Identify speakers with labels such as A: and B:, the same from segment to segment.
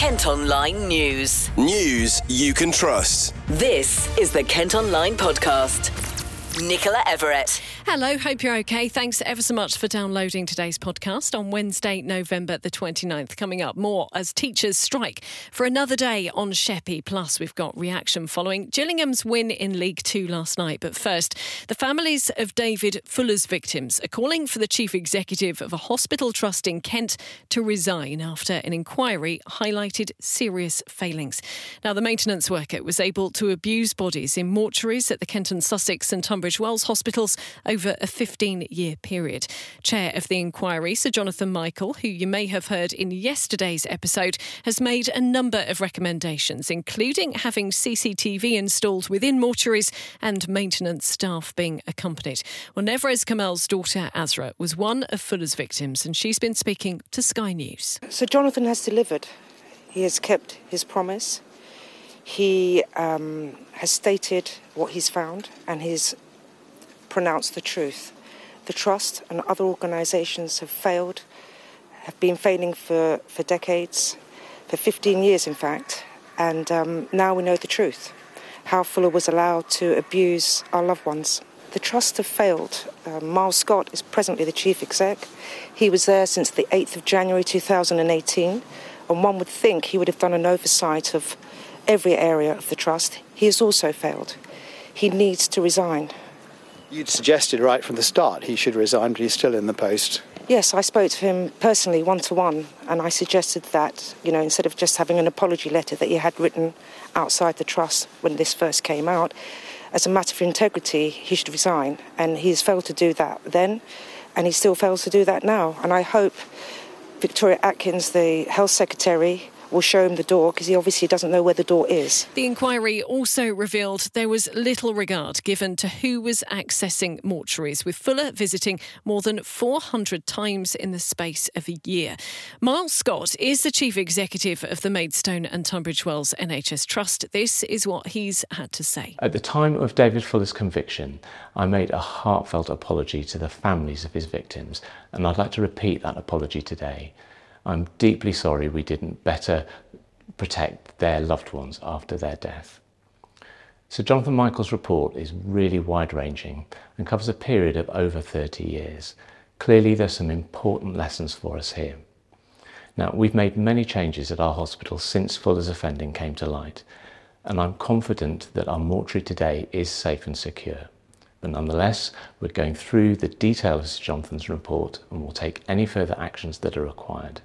A: Kent Online News.
B: News you can trust.
A: This is the Kent Online Podcast. Nicola Everett.
C: Hello, hope you're okay. Thanks ever so much for downloading today's podcast on Wednesday, November the 29th. Coming up, more as teachers strike for another day on Sheppey. Plus, we've got reaction following Gillingham's win in League Two last night. But first, the families of David Fuller's victims are calling for the chief executive of a hospital trust in Kent to resign after an inquiry highlighted serious failings. Now, the maintenance worker was able to abuse bodies in mortuaries at the Kent and Sussex and Tunbridge Wells hospitals over a 15-year period. Chair of the inquiry, Sir Jonathan Michael, who you may have heard in yesterday's episode, has made a number of recommendations, including having CCTV installed within mortuaries and maintenance staff being accompanied. Well, Nevrez Kamel's daughter, Azra, was one of Fuller's victims, and she's been speaking to Sky News.
D: Sir Jonathan has delivered. He has kept his promise. He has stated what he's found, and he's pronounced the truth. The Trust and other organisations have been failing for decades, for 15 years in fact, and now we know the truth, how Fuller was allowed to abuse our loved ones. The Trust have failed. Miles Scott is presently the chief exec. He was there since the 8th of January 2018, and one would think he would have done an oversight of every area of the Trust. He has also failed. He needs to resign.
E: You'd suggested right from the start he should resign, but he's still in the post.
D: Yes, I spoke to him personally, one-to-one, and I suggested that, instead of just having an apology letter that he had written outside the Trust when this first came out, as a matter of integrity, he should resign. And he has failed to do that then, and he still fails to do that now. And I hope Victoria Atkins, the Health Secretary, will show him the door, because he obviously doesn't know where the door is.
C: The inquiry also revealed there was little regard given to who was accessing mortuaries, with Fuller visiting more than 400 times in the space of a year. Miles Scott is the chief executive of the Maidstone and Tunbridge Wells NHS Trust. This is what he's had to say.
F: At the time of David Fuller's conviction, I made a heartfelt apology to the families of his victims, and I'd like to repeat that apology today. I'm deeply sorry we didn't better protect their loved ones after their death. Sir Jonathan Michael's report is really wide-ranging and covers a period of over 30 years. Clearly there's some important lessons for us here. Now, we've made many changes at our hospital since Fuller's offending came to light, and I'm confident that our mortuary today is safe and secure. But nonetheless, we're going through the detail of Sir Jonathan's report and will take any further actions that are required.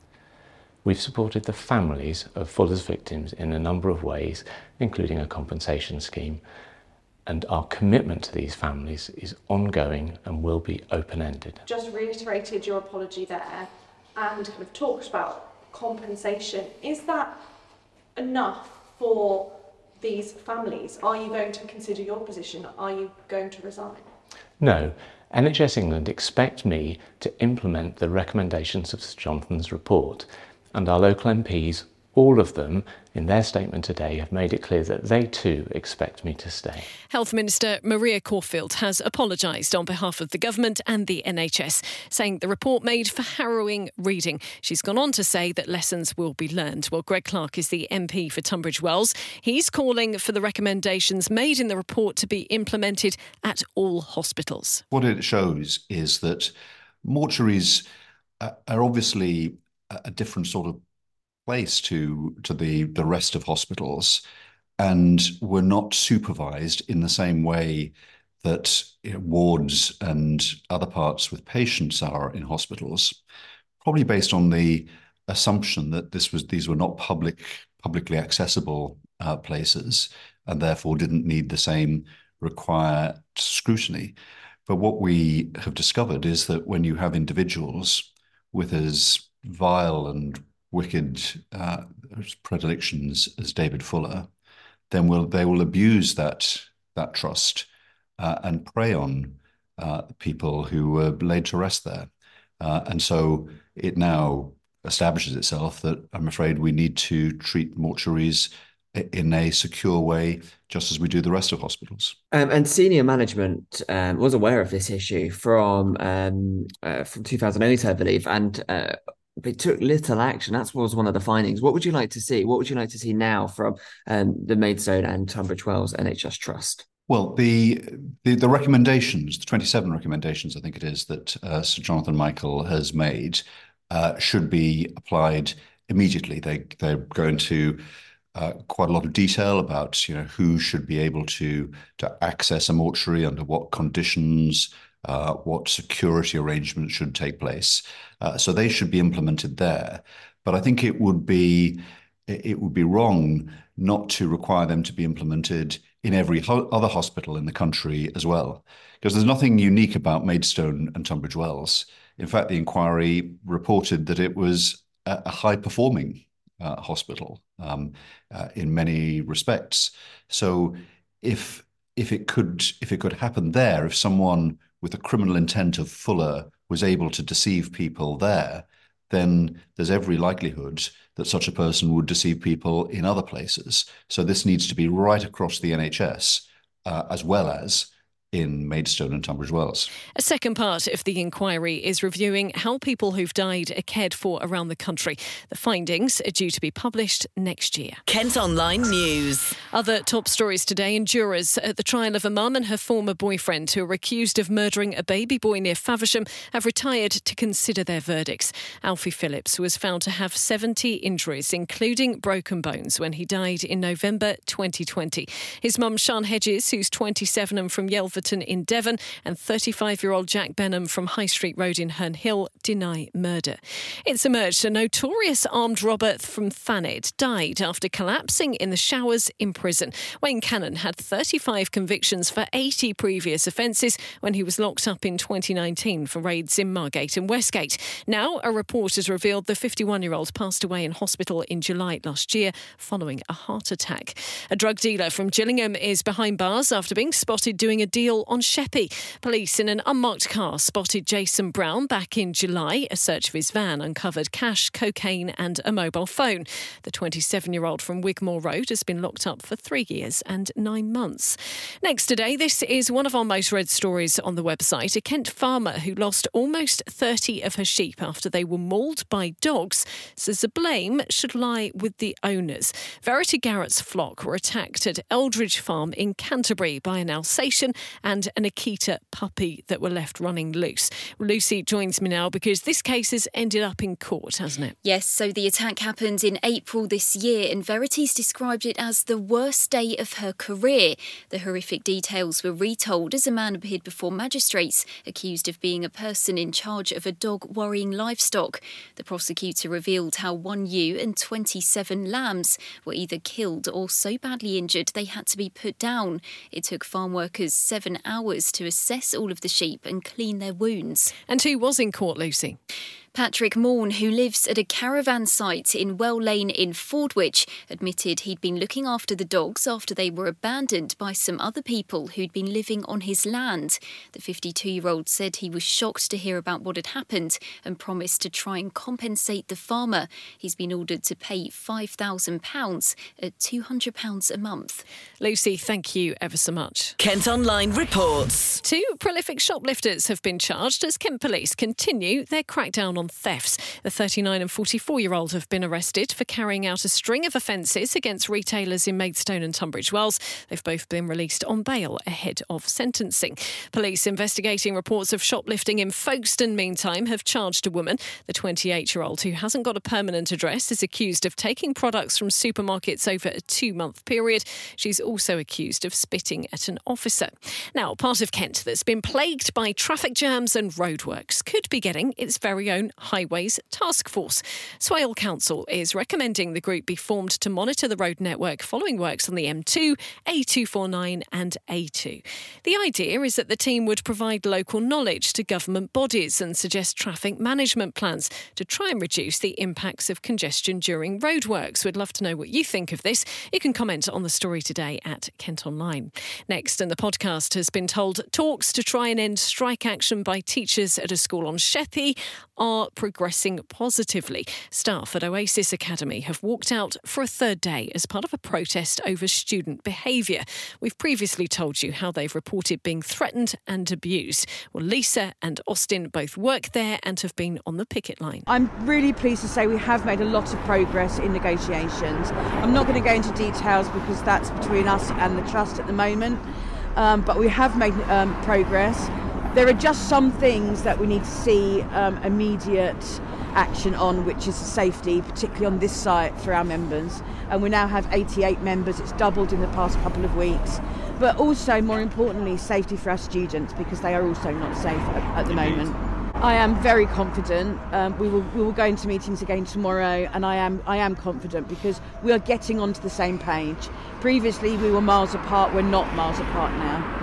F: We've supported the families of Fuller's victims in a number of ways, including a compensation scheme, and our commitment to these families is ongoing and will be open-ended.
G: Just reiterated your apology there and kind of talked about compensation. Is that enough for these families? Are you going to consider your position? Are you going to resign?
F: No. NHS England expect me to implement the recommendations of Sir Jonathan's report, and our local MPs, all of them, in their statement today, have made it clear that they too expect me to stay.
C: Health Minister Maria Caulfield has apologised on behalf of the government and the NHS, saying the report made for harrowing reading. She's gone on to say that lessons will be learned. Well, Greg Clark is the MP for Tunbridge Wells. He's calling for the recommendations made in the report to be implemented at all hospitals.
H: What it shows is that mortuaries are obviously a different sort of place to the rest of hospitals, and were not supervised in the same way that wards and other parts with patients are in hospitals, probably based on the assumption that these were not publicly accessible places, and therefore didn't need the same required scrutiny. But what we have discovered is that when you have individuals with as vile and wicked predilections as David Fuller, then they will abuse that trust and prey on people who were laid to rest there. And so it now establishes itself that I'm afraid we need to treat mortuaries in a secure way, just as we do the rest of hospitals.
I: And senior management was aware of this issue from 2008, I believe, and they took little action. That was one of the findings. What would you like to see? What would you like to see now from the Maidstone and Tunbridge Wells NHS Trust?
H: Well, the recommendations, the 27 recommendations, I think it is, that Sir Jonathan Michael has made should be applied immediately. They're going to quite a lot of detail about who should be able to access a mortuary, under what conditions, what security arrangements should take place. So they should be implemented there. But I think it would be wrong not to require them to be implemented in every other hospital in the country as well, because there's nothing unique about Maidstone and Tunbridge Wells. In fact, the inquiry reported that it was a high-performing hospital in many respects. So if it could happen there, if someone with a criminal intent of Fuller was able to deceive people there, then there's every likelihood that such a person would deceive people in other places. So this needs to be right across the NHS, as well as in Maidstone and Tunbridge Wells.
C: A second part of the inquiry is reviewing how people who've died are cared for around the country. The findings are due to be published next year.
A: Kent Online News.
C: Other top stories today: and jurors at the trial of a mum and her former boyfriend who are accused of murdering a baby boy near Faversham have retired to consider their verdicts. Alfie Phillips was found to have 70 injuries, including broken bones, when he died in November 2020. His mum, Sian Hedges, who's 27 and from Yelverton in Devon, and 35-year-old Jack Benham from High Street Road in Herne Hill deny murder. It's emerged a notorious armed robber from Thanet died after collapsing in the showers in prison. Wayne Cannon had 35 convictions for 80 previous offences when he was locked up in 2019 for raids in Margate and Westgate. Now, a report has revealed the 51-year-old passed away in hospital in July last year following a heart attack. A drug dealer from Gillingham is behind bars after being spotted doing a deal on Sheppey. Police in an unmarked car spotted Jason Brown back in July. A search of his van uncovered cash, cocaine and a mobile phone. The 27-year-old from Wigmore Road has been locked up for 3 years and 9 months. Next today, this is one of our most read stories on the website. A Kent farmer who lost almost 30 of her sheep after they were mauled by dogs says the blame should lie with the owners. Verity Garrett's flock were attacked at Eldridge Farm in Canterbury by an Alsatian and an Akita puppy that were left running loose. Lucy joins me now because this case has ended up in court, hasn't it?
J: Yes, so the attack happened in April this year and Verity's described it as the worst day of her career. The horrific details were retold as a man appeared before magistrates accused of being a person in charge of a dog worrying livestock. The prosecutor revealed how 1 ewe and 27 lambs were either killed or so badly injured they had to be put down. It took farm workers 7 hours to assess all of the sheep and clean their wounds.
C: And who was in court, Lucy?
J: Patrick Morn, who lives at a caravan site in Well Lane in Fordwich, admitted he'd been looking after the dogs after they were abandoned by some other people who'd been living on his land. The 52-year-old said he was shocked to hear about what had happened and promised to try and compensate the farmer. He's been ordered to pay £5,000 at £200 a month.
C: Lucy, thank you ever so much.
A: Kent Online reports.
C: 2 prolific shoplifters have been charged as Kent Police continue their crackdown on thefts. The 39 and 44-year-old have been arrested for carrying out a string of offences against retailers in Maidstone and Tunbridge Wells. They've both been released on bail ahead of sentencing. Police investigating reports of shoplifting in Folkestone, meantime, have charged a woman. The 28-year-old, who hasn't got a permanent address, is accused of taking products from supermarkets over a 2-month period. She's also accused of spitting at an officer. Now, part of Kent that's been plagued by traffic jams and roadworks could be getting its very own Highways Task Force. Swale Council is recommending the group be formed to monitor the road network following works on the M2, A249 and A2. The idea is that the team would provide local knowledge to government bodies and suggest traffic management plans to try and reduce the impacts of congestion during roadworks. We'd love to know what you think of this. You can comment on the story today at Kent Online. Next, and the podcast has been told talks to try and end strike action by teachers at a school on Sheppey are are progressing positively. Staff at Oasis Academy have walked out for a third day as part of a protest over student behaviour. We've previously told you how they've reported being threatened and abused. Well, Lisa and Austin both work there and have been on the picket line.
K: I'm really pleased to say we have made a lot of progress in negotiations. I'm not going to go into details because that's between us and the Trust at the moment, but we have made progress. There are just some things that we need to see immediate action on, which is safety, particularly on this site for our members. And we now have 88 members. It's doubled in the past couple of weeks. But also, more importantly, safety for our students, because they are also not safe at the moment. I am very confident. We will go into meetings again tomorrow, and I am confident because we are getting onto the same page. Previously, we were miles apart. We're not miles apart now.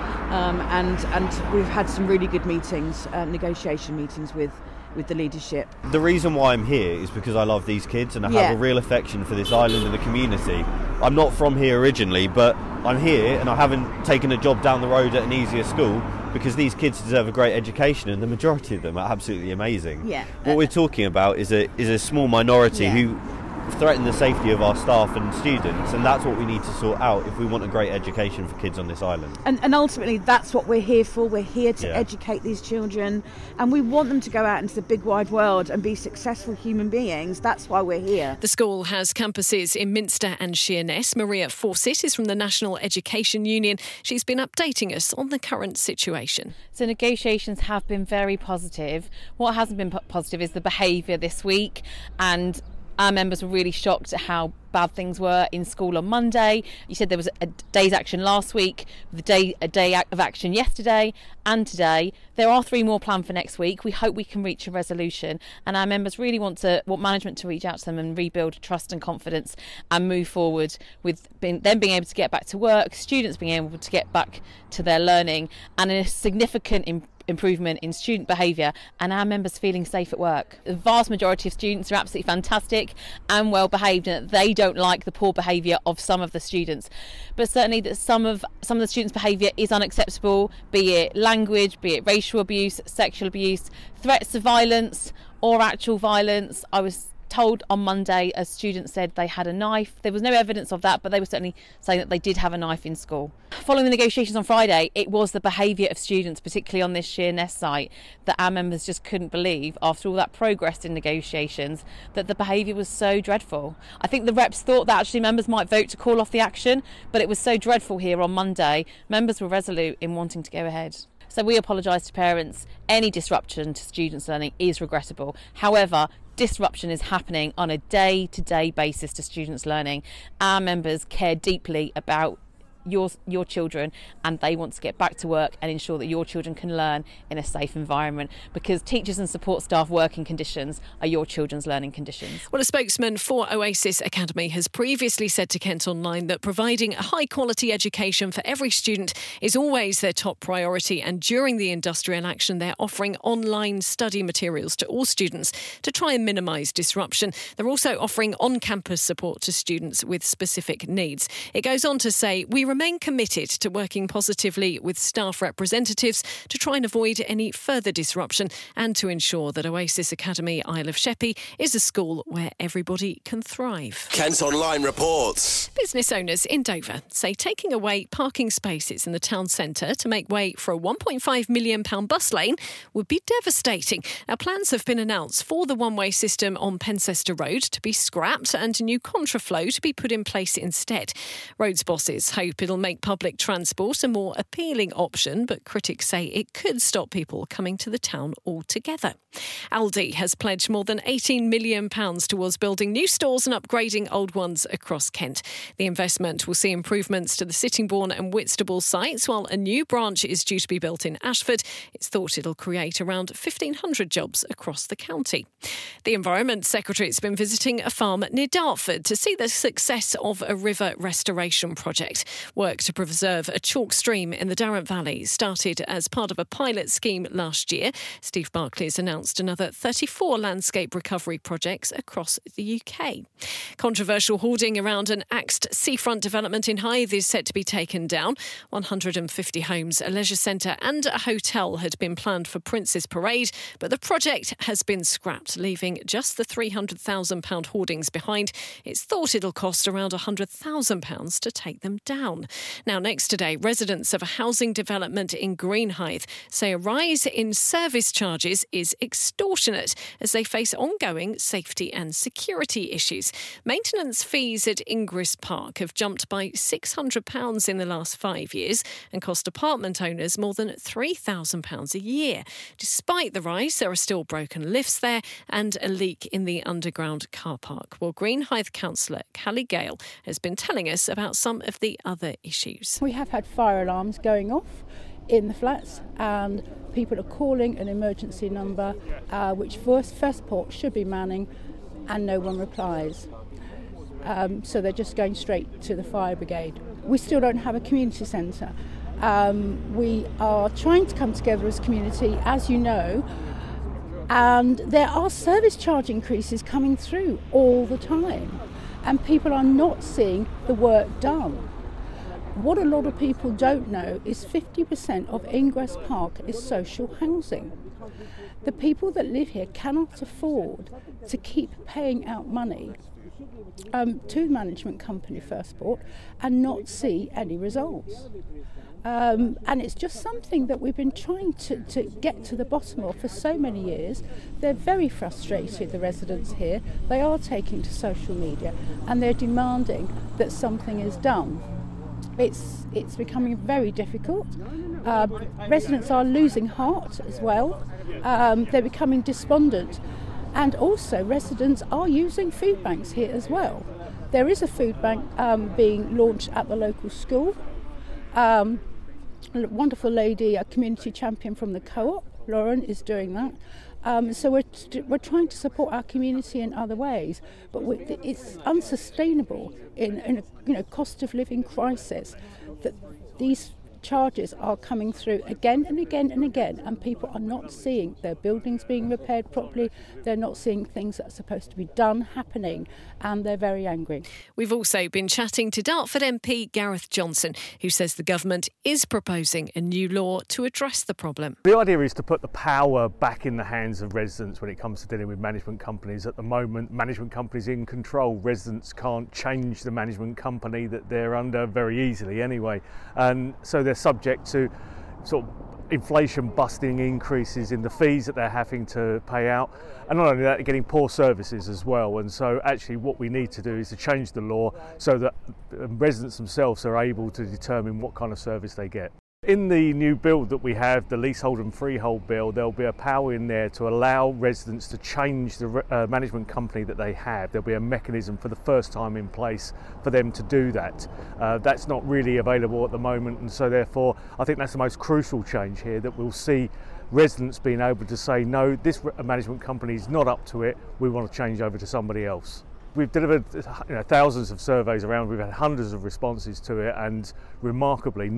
K: And we've had some really good meetings, negotiation meetings with the leadership.
L: The reason why I'm here is because I love these kids and I have a real affection for this island and the community. I'm not from here originally, but I'm here and I haven't taken a job down the road at an easier school because these kids deserve a great education and the majority of them are absolutely amazing.
K: Yeah.
L: What we're talking about is a small minority who threaten the safety of our staff and students, and that's what we need to sort out if we want a great education for kids on this island.
K: And ultimately that's what we're here for. We're here to educate these children, and we want them to go out into the big wide world and be successful human beings. That's why we're here.
C: The school has campuses in Minster and Sheerness. Maria Fawcett is from the National Education Union. She's been updating us on the current situation.
M: So negotiations have been very positive. What hasn't been positive is the behaviour this week, and our members were really shocked at how bad things were in school on Monday. You said there was a day's action last week, a day of action yesterday and today. There are 3 more planned for next week. We hope we can reach a resolution, and our members really want management to reach out to them and rebuild trust and confidence and move forward with them being able to get back to work, students being able to get back to their learning, and a significant improvement in student behaviour and our members feeling safe at work. The vast majority of students are absolutely fantastic and well behaved, and they don't like the poor behaviour of some of the students, but certainly that some of the students' behaviour is unacceptable, be it language, be it racial abuse, sexual abuse, threats of violence or actual violence. I was told on Monday a student said they had a knife. There was no evidence of that, but they were certainly saying that they did have a knife in school. Following the negotiations on Friday, it was the behaviour of students, particularly on this Sheerness site, that our members just couldn't believe, after all that progress in negotiations, that the behaviour was so dreadful. I think the reps thought that actually members might vote to call off the action, but it was so dreadful here on Monday, members were resolute in wanting to go ahead. So we apologise to parents. Any disruption to students' learning is regrettable. However, disruption is happening on a day-to-day basis to students' learning. Our members care deeply about your children, and they want to get back to work and ensure that your children can learn in a safe environment, because teachers and support staff working conditions are your children's learning conditions.
C: Well, a spokesman for Oasis Academy has previously said to Kent Online that providing a high-quality education for every student is always their top priority, and during the industrial action they're offering online study materials to all students to try and minimise disruption. They're also offering on-campus support to students with specific needs. It goes on to say, we remain committed to working positively with staff representatives to try and avoid any further disruption and to ensure that Oasis Academy Isle of Sheppey is a school where everybody can thrive.
B: Kent Online reports.
C: Business owners in Dover say taking away parking spaces in the town centre to make way for a £1.5 million bus lane would be devastating. Now, plans have been announced for the one-way system on Pencester Road to be scrapped and a new contraflow to be put in place instead. Roads bosses hope it'll make public transport a more appealing option, but critics say it could stop people coming to the town altogether. Aldi has pledged more than £18 million towards building new stores and upgrading old ones across Kent. The investment will see improvements to the Sittingbourne and Whitstable sites, while a new branch is due to be built in Ashford. It's thought it'll create around 1,500 jobs across the county. The Environment Secretary has been visiting a farm near Dartford to see the success of a river restoration project. Work to preserve a chalk stream in the Darent Valley started as part of a pilot scheme last year. Steve Barclay has announced another 34 landscape recovery projects across the UK. Controversial hoarding around an axed seafront development in Hythe is set to be taken down. 150 homes, a leisure centre and a hotel had been planned for Prince's Parade, but the project has been scrapped, leaving just the £300,000 hoardings behind. It's thought it'll cost around £100,000 to take them down. Now, next today, residents of a housing development in Greenhithe say a rise in service charges is extortionate as they face ongoing safety and security issues. Maintenance fees at Ingress Park have jumped by £600 in the last 5 years and cost apartment owners more than £3,000 a year. Despite the rise, there are still broken lifts there and a leak in the underground car park. Well, Greenhithe councillor Callie Gale has been telling us about some of the other issues.
N: We have had fire alarms going off in the flats and people are calling an emergency number which First Port should be manning and no one replies. So they're just going straight to the fire brigade. We still don't have a community centre. We are trying to come together as a community, as you know, and there are service charge increases coming through all the time and people are not seeing the work done. What a lot of people don't know is 50% of Ingress Park is social housing. The people that live here cannot afford to keep paying out money to the management company First Port and not see any results. And it's just something that we've been trying to get to the bottom of for so many years. They're very frustrated, the residents here. They are taking to social media and they're demanding that something is done. It's becoming very difficult. Residents are losing heart as well. They're becoming despondent. And also residents are using food banks here as well. There is a food bank being launched at the local school. A wonderful lady, a community champion from the co-op, Lauren, is doing that. So we're trying to support our community in other ways, but it's unsustainable in a cost of living crisis that these charges are coming through again and again and again, and people are not seeing their buildings being repaired properly. They're not seeing things that are supposed to be done happening, and they're very angry.
C: We've also been chatting to Dartford MP Gareth Johnson, who says the government is proposing a new law to address the problem.
O: The idea is to put the power back in the hands of residents when it comes to dealing with management companies. At the moment, management companies in control. Residents can't change the management company that they're under very easily anyway, and so they're subject to sort of inflation busting increases in the fees that they're having to pay out, and not only that, they're getting poor services as well. And so actually what we need to do is to change the law so that residents themselves are able to determine what kind of service they get. In the new bill that we have, the leasehold and freehold bill, there'll be a power in there to allow residents to change the management company that they have. There'll be a mechanism for the first time in place for them to do that. That's not really available at the moment, and so therefore I think that's the most crucial change here, that we'll see residents being able to say, no, this management company is not up to it, we want to change over to somebody else. We've delivered thousands of surveys around, we've had hundreds of responses to it, and remarkably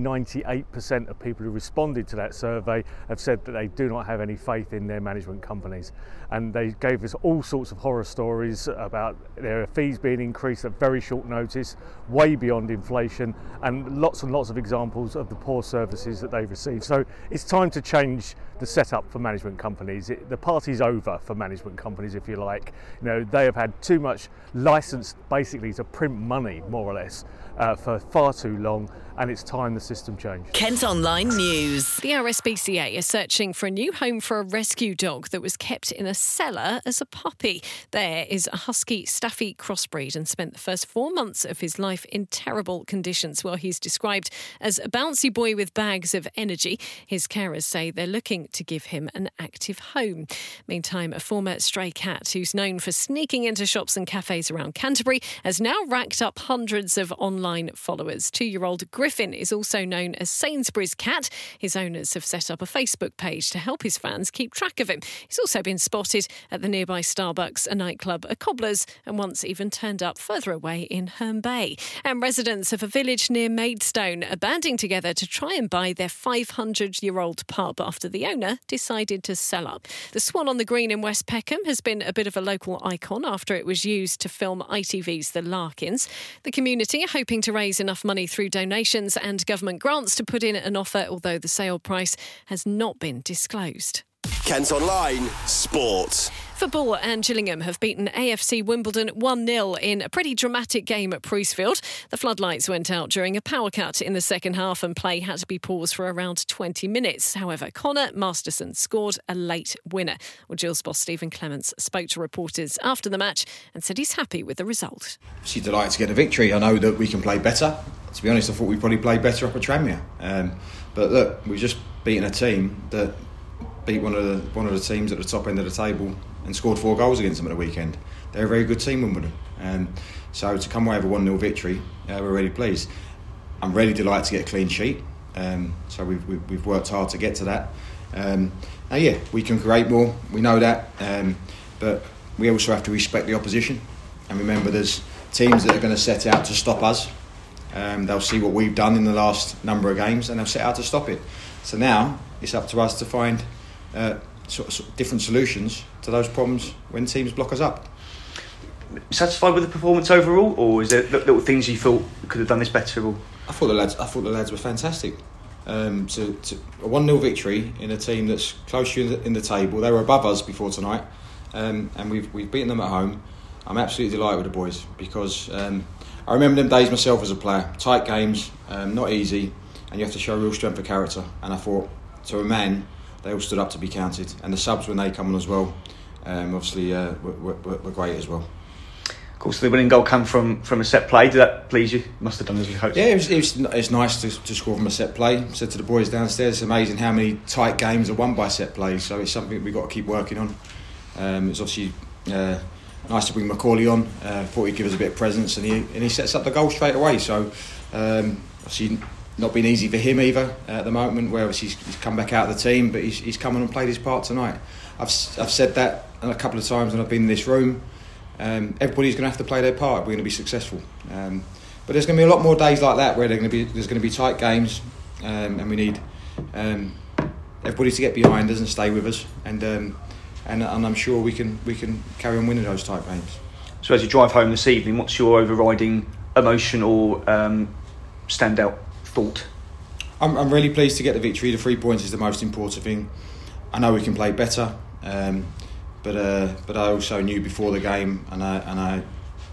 O: 98% of people who responded to that survey have said that they do not have any faith in their management companies. And they gave us all sorts of horror stories about their fees being increased at very short notice, way beyond inflation, and lots of examples of the poor services that they've received. So it's time to change the setup for management companies. The party's over for management companies, if you like. They have had too much license basically to print money, more or less, for far too long, and it's time the system changed.
A: Kent Online News.
C: The RSPCA is searching for a new home for a rescue dog that was kept in a cellar as a puppy. There is a husky Staffy crossbreed and spent the first 4 months of his life in terrible conditions. Well, he's described as a bouncy boy with bags of energy. His carers say they're looking to give him an active home. Meantime, a former stray cat who's known for sneaking into shops and cafes cafes around Canterbury, has now racked up hundreds of online followers. 2-year-old Griffin is also known as Sainsbury's Cat. His owners have set up a Facebook page to help his fans keep track of him. He's also been spotted at the nearby Starbucks, a nightclub, a Cobblers, and once even turned up further away in Herne Bay. And residents of a village near Maidstone are banding together to try and buy their 500-year-old pub after the owner decided to sell up. The Swan on the Green in West Peckham has been a bit of a local icon after it was used to film ITV's The Larkins. The community are hoping to raise enough money through donations and government grants to put in an offer, although the sale price has not been disclosed.
B: Kent Online Sport.
C: Football and Gillingham have beaten AFC Wimbledon 1-0 in a pretty dramatic game at Priestfield. The floodlights went out during a power cut in the second half and play had to be paused for around 20 minutes. However, Connor Masterson scored a late winner. Well, Gill's boss Stephen Clements spoke to reporters after the match and said he's happy with the result.
P: She's delighted to get a victory. I know that we can play better. To be honest, I thought we probably played better up at Tranmere. But look, we've just beaten a team that beat one of the teams at the top end of the table and scored 4 goals against them at the weekend. They're a very good team, Wimbledon. So to come away with a 1-0 victory, we're really pleased. I'm really delighted to get a clean sheet. So we've worked hard to get to that. Now, we can create more. We know that. But we also have to respect the opposition. And remember, there's teams that are going to set out to stop us. They'll see what we've done in the last number of games and they'll set out to stop it. So now it's up to us to find sort of different solutions to those problems when teams block us up.
Q: Satisfied with the performance overall, or is there little things you thought could have done this better? Or?
P: I thought the lads were fantastic. To a 1-0 victory in a team that's close to you in the table. They were above us before tonight, and we've beaten them at home. I'm absolutely delighted with the boys because I remember them days myself as a player. Tight games, not easy, and you have to show real strength of character. And I thought, to a man, they all stood up to be counted, and the subs when they come on as well, obviously were great as well.
Q: Of course, the winning goal came from a set play. Did that please you? Must have done as you hoped.
P: Yeah, it's nice to score from a set play. I said to the boys downstairs, it's amazing how many tight games are won by set plays. So it's something we've got to keep working on. It's obviously nice to bring Macaulay on. Thought he'd give us a bit of presence, and he sets up the goal straight away. So obviously not been easy for him either at the moment, where he's come back out of the team, but he's come on and played his part tonight. I've said that a couple of times when I've been in this room. Everybody's going to have to play their part if we're going to be successful. But there's going to be a lot more days like that where there's going to be tight games, and we need everybody to get behind us and stay with us, and I'm sure we can carry on winning those tight games.
Q: So as you drive home this evening, what's your overriding emotion or standout thought?
P: I'm really pleased to get the victory. The 3 points is the most important thing. I know we can play better, but I also knew before the game, and I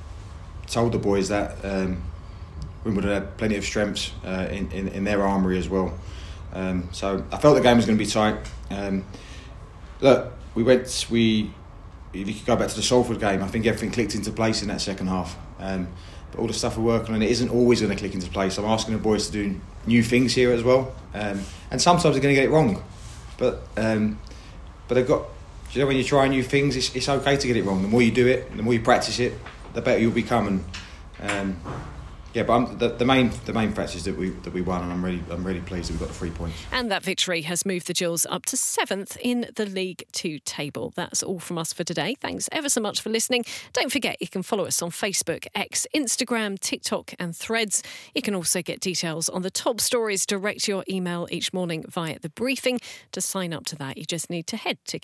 P: told the boys that Wimbledon had plenty of strengths in their armoury as well. So I felt the game was going to be tight. Look, if you could go back to the Salford game, I think everything clicked into place in that second half. But all the stuff we're working on, it isn't always going to click into place. I'm asking the boys to do new things here as well, and sometimes they're going to get it wrong. But they've got, you know, when you try new things, it's okay to get it wrong. The more you do it, the more you practice it, the better you'll become. And but the main fact is that we won, and I'm really pleased that we got the 3 points.
C: And that victory has moved the Gills up to 7th in the League 2 table. That's all from us for today. Thanks ever so much for listening. Don't forget you can follow us on Facebook, X, Instagram, TikTok and Threads. You can also get details on the top stories direct to your email each morning via The Briefing. To sign up to that, you just need to head to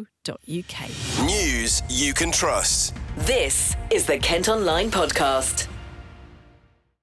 C: kentonline.co.uk.
B: News you can trust.
A: This is the Kent Online Podcast.